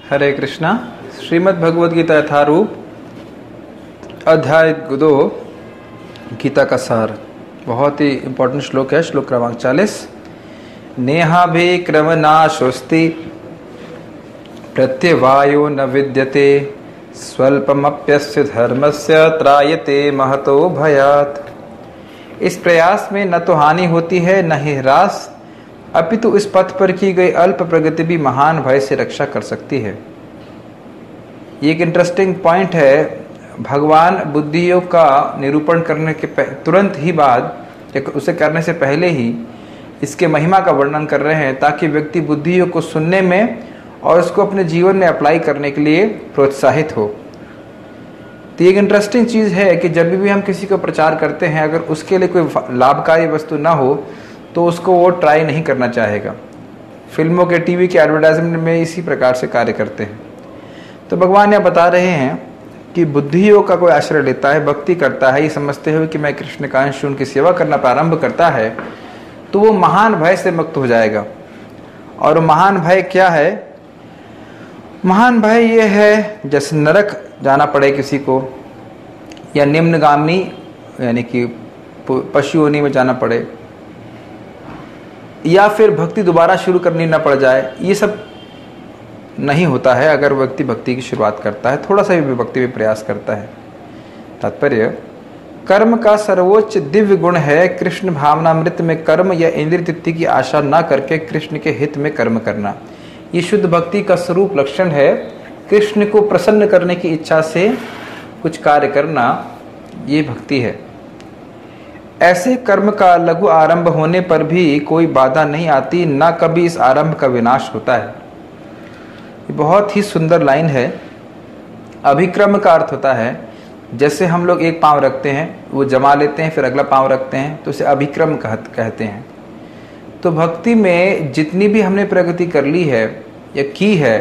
हरे कृष्णा। श्रीमद् भगवद गीता यथारूप अध्याय 2 गीता का सार। बहुत ही इंपॉर्टेंट श्लोक है, श्लोक क्रमांक 40। नेहाभिक्रम नाशोस्ति प्रत्यवायो न विद्यते स्वल्पमप्यस्य धर्मस्य त्रायते महतो भयात्। इस प्रयास में न तो हानि होती है न ही ह्रास, अपितु इस पथ पर की गई अल्प प्रगति भी महान भय से रक्षा कर सकती है। ये एक इंटरेस्टिंग पॉइंट है। भगवान बुद्धि योग का निरूपण करने के तुरंत ही बाद, उसे करने से पहले ही इसके महिमा का वर्णन कर रहे हैं, ताकि व्यक्ति बुद्धि योग को सुनने में और उसको अपने जीवन में अप्लाई करने के लिए प्रोत्साहित हो। तो एक इंटरेस्टिंग चीज़ है कि जब भी हम किसी को प्रचार करते हैं, अगर उसके लिए कोई लाभकारी वस्तु ना हो तो उसको वो ट्राई नहीं करना चाहेगा। फिल्मों के, टीवी के एडवर्टाइजमेंट में इसी प्रकार से कार्य करते हैं। तो भगवान यह बता रहे हैं कि बुद्धि योग का कोई आश्रय लेता है, भक्ति करता है, ये समझते हुए कि मैं कृष्ण का अंश, उनकी सेवा करना प्रारंभ करता है, तो वो महान भय से मुक्त हो जाएगा। और महान भय क्या है? महान भय ये है जैसे नरक जाना पड़े किसी को, या निम्नगामी यानी कि पशु योनि में जाना पड़े, या फिर भक्ति दोबारा शुरू करनी न पड़ जाए। ये सब नहीं होता है अगर व्यक्ति भक्ति की शुरुआत करता है, थोड़ा सा भी भक्ति में प्रयास करता है। तात्पर्य, कर्म का सर्वोच्च दिव्य गुण है कृष्ण भावनामृत में कर्म या इंद्रिय तृप्ति की आशा न करके कृष्ण के हित में कर्म करना। ये शुद्ध भक्ति का स्वरूप लक्षण है। कृष्ण को प्रसन्न करने की इच्छा से कुछ कार्य करना, ये भक्ति है। ऐसे कर्म का लघु आरंभ होने पर भी कोई बाधा नहीं आती, न कभी इस आरंभ का विनाश होता है। ये बहुत ही सुंदर लाइन है। अभिक्रम का अर्थ होता है जैसे हम लोग एक पांव रखते हैं, वो जमा लेते हैं, फिर अगला पांव रखते हैं, तो उसे अभिक्रम कहते हैं। तो भक्ति में जितनी भी हमने प्रगति कर ली है या की है,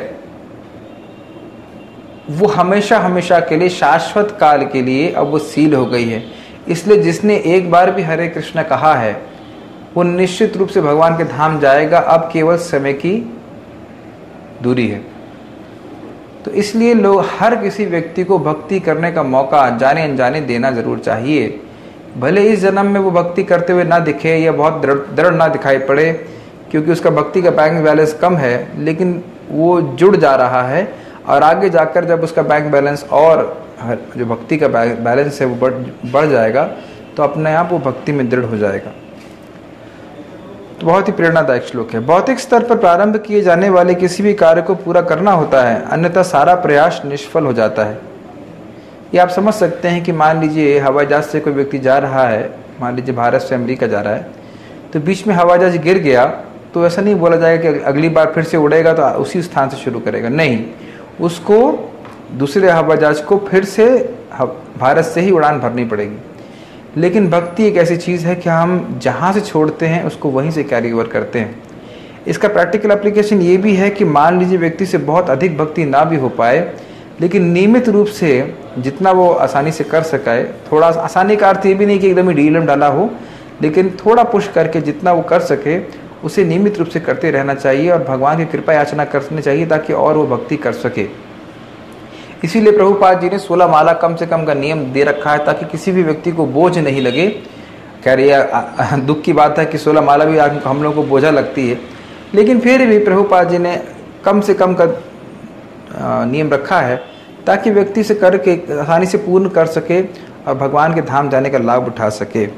वो हमेशा हमेशा के लिए, शाश्वत काल के लिए अब वो सील हो गई है। इसलिए जिसने एक बार भी हरे कृष्ण कहा है वो निश्चित रूप से भगवान के धाम जाएगा। अब केवल समय की दूरी है। तो इसलिए लोग, हर किसी व्यक्ति को भक्ति करने का मौका जाने अनजाने देना जरूर चाहिए। भले इस जन्म में वो भक्ति करते हुए ना दिखे या बहुत दृढ़ ना दिखाई पड़े, क्योंकि उसका भक्ति का बैंक बैलेंस कम है, लेकिन वो जुड़ जा रहा है, और आगे जाकर जब उसका बैंक बैलेंस और जो भक्ति का बैलेंस है वो बढ़ जाएगा, तो अपने आप वो भक्ति में दृढ़ हो जाएगा। तो बहुत ही प्रेरणादायक श्लोक है। भौतिक स्तर पर प्रारंभ किए जाने वाले किसी भी कार्य को पूरा करना होता है, अन्यथा सारा प्रयास निष्फल हो जाता है। ये आप समझ सकते हैं कि मान लीजिए हवाई जहाज से कोई व्यक्ति जा रहा है, मान लीजिए भारत से अमेरिका जा रहा है, तो बीच में हवाई जहाज गिर गया, तो ऐसा नहीं बोला जाएगा कि अगली बार फिर से उड़ेगा तो उसी स्थान से शुरू करेगा। नहीं, उसको दूसरे हवाई जहाज को फिर से भारत से ही उड़ान भरनी पड़ेगी। लेकिन भक्ति एक ऐसी चीज़ है कि हम जहाँ से छोड़ते हैं उसको वहीं से कैरी ओवर करते हैं। इसका प्रैक्टिकल एप्लीकेशन ये भी है कि मान लीजिए व्यक्ति से बहुत अधिक भक्ति ना भी हो पाए, लेकिन नियमित रूप से जितना वो आसानी से कर सके, थोड़ा आसानी का अर्थ ये भी नहीं कि एकदम ही ढीलम डाला हो, लेकिन थोड़ा पुश करके जितना वो कर सके उसे नियमित रूप से करते रहना चाहिए, और भगवान की कृपा याचना करनी चाहिए ताकि और वो भक्ति कर सके। इसीलिए प्रभुपाद जी ने 16 माला कम से कम का नियम दे रखा है, ताकि किसी भी व्यक्ति को बोझ नहीं लगे। कह रही दुख की बात है कि 16 माला भी हम लोगों को बोझा लगती है, लेकिन फिर भी प्रभुपाद जी ने कम से कम का नियम रखा है, ताकि व्यक्ति से करके आसानी से पूर्ण कर सके और भगवान के धाम जाने का लाभ उठा सके।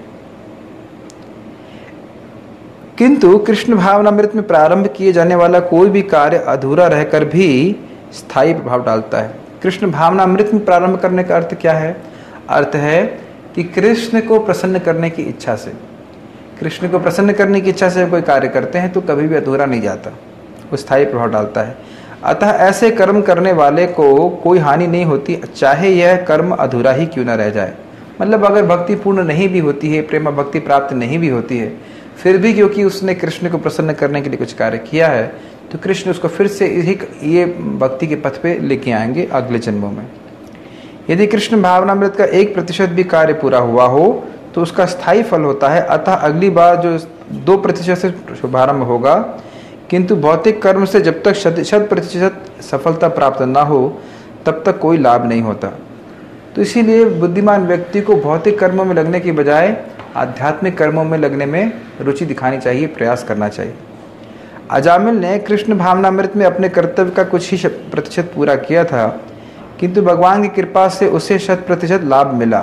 किंतु कृष्ण भावनामृत में प्रारंभ किए जाने वाला कोई भी कार्य अधूरा रहकर भी स्थायी प्रभाव डालता है। कृष्ण भावनामृत में प्रारंभ करने का अर्थ क्या है? अर्थ है कि कृष्ण को प्रसन्न करने की इच्छा से, कृष्ण को प्रसन्न करने की इच्छा से कोई कार्य करते हैं तो कभी भी अधूरा नहीं जाता, वो स्थायी प्रभाव डालता है। अतः ऐसे कर्म करने वाले को कोई हानि नहीं होती, चाहे यह कर्म अधूरा ही क्यों न रह जाए। मतलब अगर भक्ति पूर्ण नहीं भी होती है, प्रेम भक्ति प्राप्त नहीं भी होती है, फिर भी क्योंकि उसने कृष्ण को प्रसन्न करने के लिए कुछ कार्य किया है, तो कृष्ण उसको फिर से ये भक्ति के पथ पे लेके आएंगे अगले जन्मों में। यदि कृष्ण भावनामृत का 1% भी कार्य पूरा हुआ हो तो उसका स्थायी फल होता है। अतः अगली बार जो 2% से शुभारंभ होगा, किंतु भौतिक कर्म से जब तक 100% सफलता प्राप्त ना हो तब तक कोई लाभ नहीं होता। तो इसीलिए बुद्धिमान व्यक्ति को भौतिक कर्मों में लगने की बजाय आध्यात्मिक कर्मों में लगने में रुचि दिखानी चाहिए, प्रयास करना चाहिए। अजामिल ने कृष्ण भावनामृत में अपने कर्तव्य का कुछ ही प्रतिशत पूरा किया था, किंतु भगवान की कृपा से उसे 100% लाभ मिला।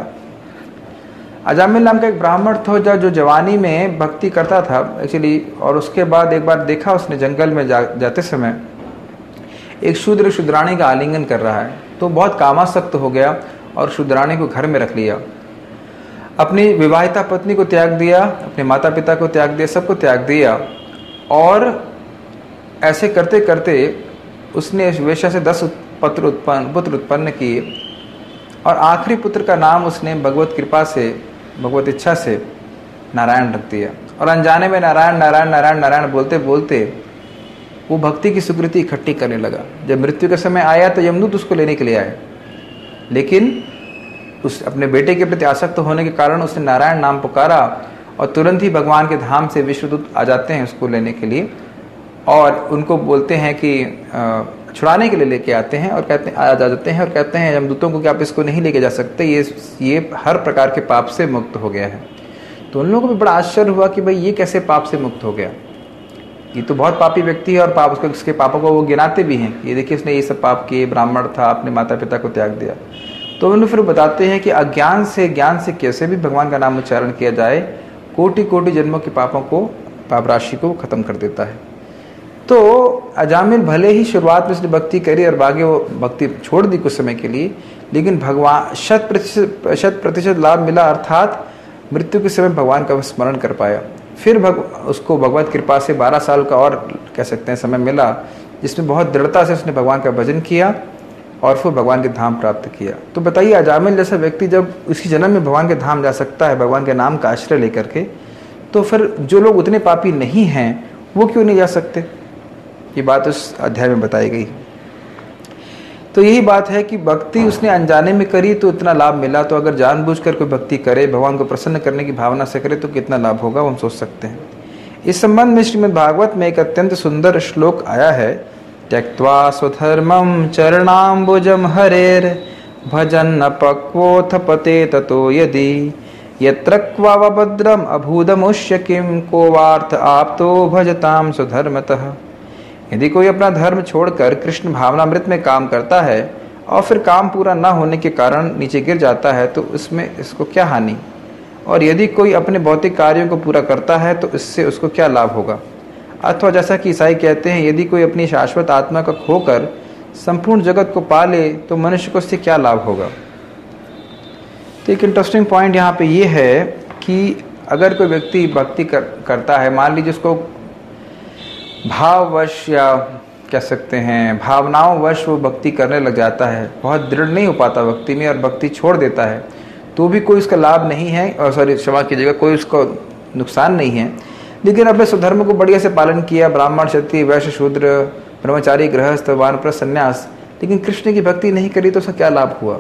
अजामिल नाम का एक ब्राह्मण था जो जवानी में भक्ति करता था एक्चुअली, और उसके बाद एक बार देखा उसने जंगल में जाते समय एक शूद्र शूद्राणी का आलिंगन कर रहा है, तो बहुत कामासक्त हो गया और शूद्राणी को घर में रख लिया। अपनी विवाहिता पत्नी को त्याग दिया, अपने माता पिता को त्याग दिया, सबको त्याग दिया, और ऐसे करते करते उसने वेश्या से 10 पुत्र उत्पन्न किए, और आखिरी पुत्र का नाम उसने भगवत कृपा से, भगवत इच्छा से नारायण रख दिया। और अनजाने में नारायण नारायण नारायण नारायण बोलते बोलते वो भक्ति की सुकृति इकट्ठी करने लगा। जब मृत्यु का समय आया तो यमदूत उसको लेने के लिए आए, लेकिन उस अपने बेटे के प्रति आसक्त होने के कारण उसने नारायण नाम पुकारा, और तुरंत ही भगवान के धाम से विश्वदूत आ जाते हैं उसको लेने के लिए, और उनको बोलते हैं कि छुड़ाने के लिए लेके आते हैं, और कहते हैं आ जाते हैं और कहते हैं यमदूतों को कि आप इसको नहीं लेके जा सकते, ये हर प्रकार के पाप से मुक्त हो गया है। तो उन लोगों को भी बड़ा आश्चर्य हुआ कि भाई ये कैसे पाप से मुक्त हो गया, ये तो बहुत पापी व्यक्ति है, और पाप उसके पापों को वो गिनाते भी हैं, ये देखिए उसने ये सब पाप किए, ब्राह्मण था, अपने माता पिता को त्याग दिया। तो उन्होंने फिर बताते हैं कि अज्ञान से ज्ञान से कैसे भी भगवान का नाम उच्चारण किया जाए कोटि कोटि जन्मों के पापों को, पाप राशि को खत्म कर देता है। तो अजामिल भले ही शुरुआत में उसने भक्ति करी और आगे वो भक्ति छोड़ दी कुछ समय के लिए, लेकिन भगवान 100% लाभ मिला, अर्थात मृत्यु के समय भगवान का स्मरण कर पाया। फिर उसको भगवत कृपा से 12 साल का और कह सकते हैं समय मिला, जिसमें बहुत दृढ़ता से उसने भगवान का भजन किया और फिर भगवान के धाम प्राप्त किया। तो बताइए, अजामिल जैसा व्यक्ति जब इसी जन्म में भगवान के धाम जा सकता है भगवान के नाम का आश्रय लेकर के, तो फिर जो लोग उतने पापी नहीं हैं वो क्यों नहीं जा सकते? ये बात उस अध्याय में बताई गई। तो यही बात है कि भक्ति उसने अनजाने में करी तो इतना लाभ मिला, तो अगर जानबूझकर कोई भक्ति करे, भगवान को प्रसन्न करने की भावना से करे, तो कितना लाभ होगा वो हम सोच सकते हैं। इस संबंध में श्रीमद् भागवत में एक अत्यंत सुंदर श्लोक आया है, त्यक्त्वा स्वधर्मं चरणाम्बुजं हरेर भजन अपक्वोऽथ पते ततो यदि यत्र क्वावभद्रम अभूदमुष्य किम को वार्थ आप्तो भजताम स्वधर्मतः। यदि कोई अपना धर्म छोड़कर कृष्ण भावनामृत में काम करता है और फिर काम पूरा न होने के कारण नीचे गिर जाता है, तो उसमें इसको क्या हानि? और यदि कोई अपने भौतिक कार्यों को पूरा करता है तो इससे उसको क्या लाभ होगा? अथवा जैसा कि ईसाई कहते हैं, यदि कोई अपनी शाश्वत आत्मा का खोकर संपूर्ण जगत को पा ले तो मनुष्य को इससे क्या लाभ होगा? तो एक इंटरेस्टिंग पॉइंट यहाँ पे ये है कि अगर कोई व्यक्ति भक्ति करता है, मान लीजिए उसको भाववश या कह सकते हैं भावनाओं वश वो भक्ति करने लग जाता है, बहुत दृढ़ नहीं हो पाता भक्ति में और भक्ति छोड़ देता है, तो भी कोई उसका लाभ नहीं है, और सॉरी क्षमा कीजिएगा, कोई उसको नुकसान नहीं है। लेकिन अपने स्वधर्म को बढ़िया से पालन किया, ब्राह्मण क्षत्रिय वैश्य शूद्र ब्रह्मचारी गृहस्थ वानप्रस्थ संन्यास, लेकिन कृष्ण की भक्ति नहीं करी तो उसका क्या लाभ हुआ?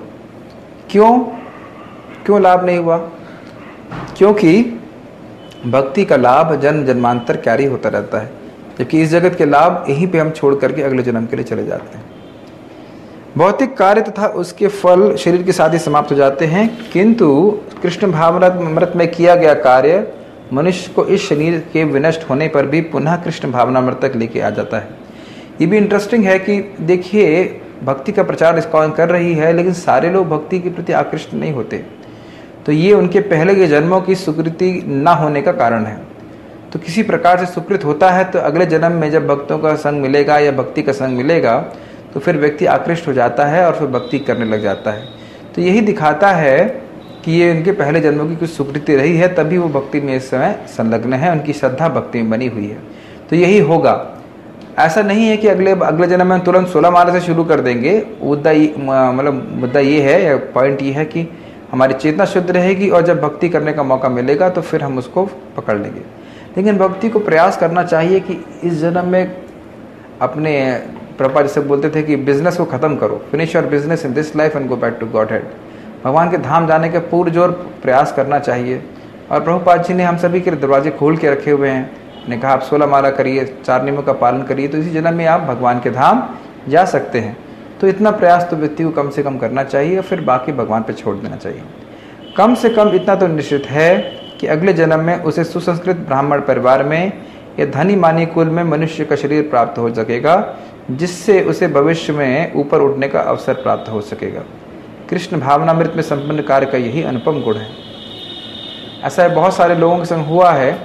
क्यों लाभ नहीं हुआ? क्योंकि भक्ति का लाभ जन्म जन्मांतर कैरी होता रहता है, जबकि इस जगत के लाभ यहीं पे हम छोड़ करके अगले जन्म के लिए चले जाते हैं। भौतिक कार्य तथा उसके फल शरीर के साथ ही समाप्त हो जाते हैं, किंतु कृष्ण भावनामृत में किया गया कार्य मनुष्य को इस शरीर के विनष्ट होने पर भी पुनः कृष्ण भावनामृत तक लेके आ जाता है। ये भी इंटरेस्टिंग है कि देखिए, भक्ति का प्रचार इस्कॉन कर रही है, लेकिन सारे लोग भक्ति के प्रति आकृष्ट नहीं होते, तो ये उनके पहले के जन्मों की सुकृति न होने का कारण है। तो किसी प्रकार से सुकृत होता है तो अगले जन्म में जब भक्तों का संग मिलेगा या भक्ति का संग मिलेगा तो फिर व्यक्ति आकृष्ट हो जाता है और फिर भक्ति करने लग जाता है। तो यही दिखाता है कि ये उनके पहले जन्मों की कुछ सुकृति रही है, तभी वो भक्ति में इस समय संलग्न है, उनकी श्रद्धा भक्ति में बनी हुई है। तो यही होगा, ऐसा नहीं है कि अगले जन्म में तुरंत 16 माला से शुरू कर देंगे। मुद्दा ये है या पॉइंट ये है कि हमारी चेतना शुद्ध रहेगी और जब भक्ति करने का मौका मिलेगा तो फिर हम उसको पकड़ लेंगे। लेकिन भक्ति को प्रयास करना चाहिए कि इस जन्म में अपने प्रभुपाद जैसे बोलते थे कि बिजनेस को खत्म करो, finish your business in this life and go back to godhead. भगवान के धाम जाने का पुरजोर प्रयास करना चाहिए, और प्रभुपाद जी ने हम सभी के दरवाजे खोल के रखे हुए हैं। ने कहा आप 16 माला करिए, 4 नियमों का पालन करिए, तो इसी जन्म में आप भगवान के धाम जा सकते हैं। तो इतना प्रयास तो व्यक्ति को कम से कम करना चाहिए, फिर बाकी भगवान पे छोड़ देना चाहिए। कम से कम इतना तो निश्चित है कि अगले जन्म में उसे सुसंस्कृत ब्राह्मण परिवार में या धनी मानी कुल में मनुष्य का शरीर प्राप्त हो सकेगा, जिससे उसे भविष्य में ऊपर उठने का अवसर प्राप्त हो सकेगा। कृष्ण भावनामृत में संपन्न कार्य का यही अनुपम गुण है। ऐसा बहुत सारे लोगों के संग हुआ है।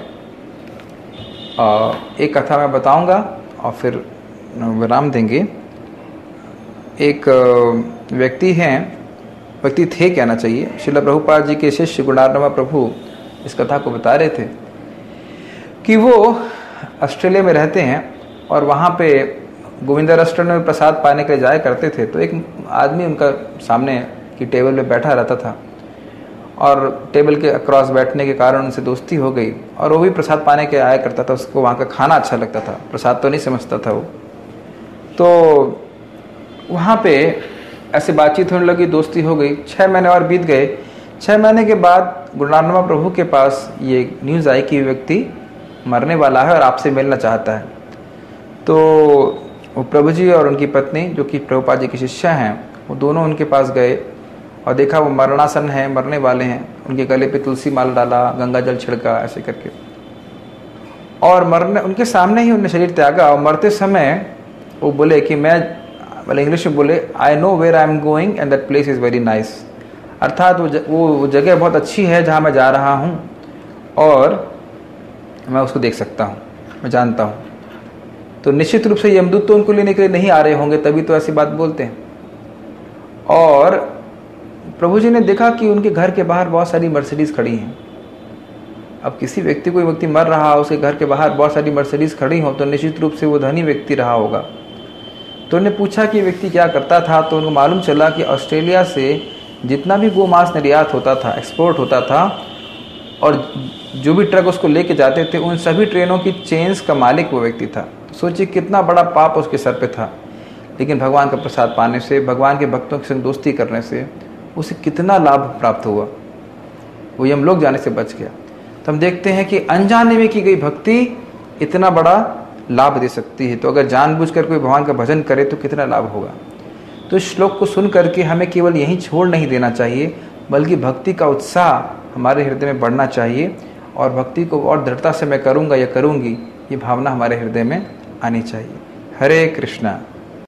एक कथा मैं बताऊंगा और फिर विराम देंगे। एक व्यक्ति थे कहना चाहिए, श्रील प्रभुपाद जी के शिष्य गुणार्णवा प्रभु इस कथा को बता रहे थे कि वो ऑस्ट्रेलिया में रहते हैं और वहाँ पे गोविंदा रेस्टोरेंट में प्रसाद पाने के लिए जाया करते थे। तो एक आदमी उनका सामने की टेबल पे बैठा रहता था और टेबल के अक्रॉस बैठने के कारण उनसे दोस्ती हो गई और वो भी प्रसाद पाने के आया करता था। उसको वहाँ का खाना अच्छा लगता था, प्रसाद तो नहीं समझता था वो। तो वहाँ पे ऐसे बातचीत होने लगी, दोस्ती हो गई। 6 महीने और बीत गए। 6 महीने के बाद गुरुनानक प्रभु के पास ये न्यूज़ आई कि व्यक्ति मरने वाला है और आपसे मिलना चाहता है। तो वो प्रभु जी और उनकी पत्नी जो कि प्रभुपाद जी की शिष्या हैं, वो दोनों उनके पास गए और देखा वो मरणासन है, मरने वाले हैं। उनके गले पे तुलसी माला डाला, गंगा जल छिड़का ऐसे करके, और मरने उनके सामने ही उन्होंने शरीर त्यागा। और मरते समय वो बोले कि मैं इंग्लिश में बोले, I know where I am going and that place is very nice. अर्थात वो जगह बहुत अच्छी है जहाँ मैं जा रहा हूँ और मैं उसको देख सकता हूँ, मैं जानता हूँ। तो निश्चित रूप से यमदूत तो उनको लेने के लिए नहीं आ रहे होंगे, तभी तो ऐसी बात बोलते हैं। और प्रभु जी ने देखा कि उनके घर के बाहर बहुत सारी मर्सिडीज़ खड़ी हैं। अब किसी व्यक्ति, कोई व्यक्ति मर रहा हो, उसके घर के बाहर बहुत सारी मर्सिडीज़ खड़ी हो, तो निश्चित रूप से वो धनी व्यक्ति रहा होगा। तो उन्होंने पूछा कि व्यक्ति क्या करता था। तो उनको मालूम चला कि ऑस्ट्रेलिया से जितना भी गोमांस निर्यात होता था, एक्सपोर्ट होता था, और जो भी ट्रक उसको लेके जाते थे, उन सभी ट्रेनों की चेन्स का मालिक वो व्यक्ति था। तो सोचिए कितना बड़ा पाप उसके सर पे था, लेकिन भगवान का प्रसाद पाने से, भगवान के भक्तों के संग दोस्ती करने से उसे कितना लाभ प्राप्त हुआ, वो यमलोक जाने से बच गया। तो हम देखते हैं कि अनजाने में की गई भक्ति इतना बड़ा लाभ दे सकती है। तो अगर जानबूझकर कोई भगवान का भजन करे तो कितना लाभ होगा। तो इस श्लोक को सुन करके हमें केवल यहीं छोड़ नहीं देना चाहिए, बल्कि भक्ति का उत्साह हमारे हृदय में बढ़ना चाहिए और भक्ति को और दृढ़ता से मैं करूँगा या करूँगी, ये भावना हमारे हृदय में आनी चाहिए। हरे कृष्णा।